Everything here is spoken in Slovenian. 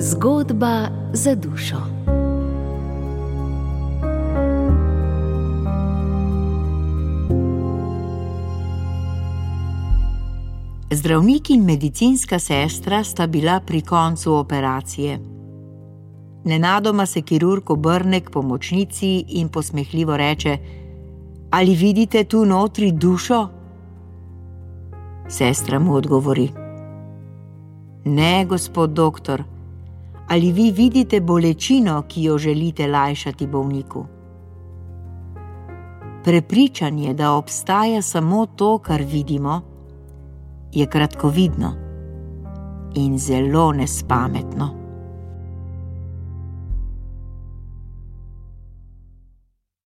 Zgodba za dušo. Zdravnik in medicinska sestra sta bila pri koncu operacije. Nenadoma se kirurg obrne k pomočnici in posmehljivo reče: "Ali vidite tu notri dušo?" Sestra mu odgovori: "Ne, gospod doktor. Ali vi vidite bolečino, ki jo želite lajšati bolniku?" Prepričanje, da obstaja samo to, kar vidimo, je kratkovidno in zelo nespametno.